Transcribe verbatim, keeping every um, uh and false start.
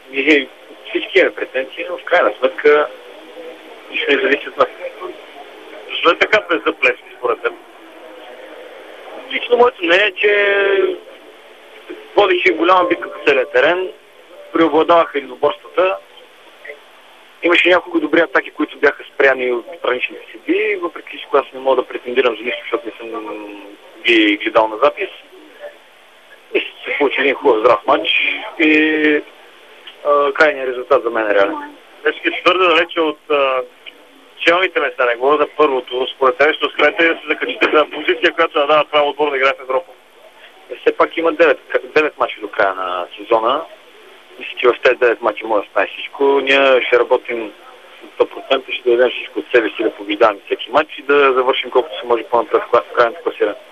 Ние всички имаме претенции, но в крайна сметка нищо не зависи от нас. Защо е така без заплески според теб? Лично моето мнение е, че водеше голяма битка по целия терен, преобладаваха единоборствата. Имаше няколко добри атаки, които бяха спряни от страничните седи, въпреки всичко аз не мога да претендирам за нищо, защото не съм ги гледал на запис. Мисля, че се получи един хубав здрав матч и а, крайният резултат за мен е реален. Днеска е твърде далече от а, челните места, не говоря за първото. Според тебе ще успеете да се закачите за позиция, която да дава право отбор да играе в Европа. Все пак има девет мача до края на сезона. Мисля, че в тези девет мача може да стане всичко. Ние ще работим сто процента, ще дадем всичко от себе си да побеждаваме всеки матч и да завършим колкото се може по-напред в крайното класиране.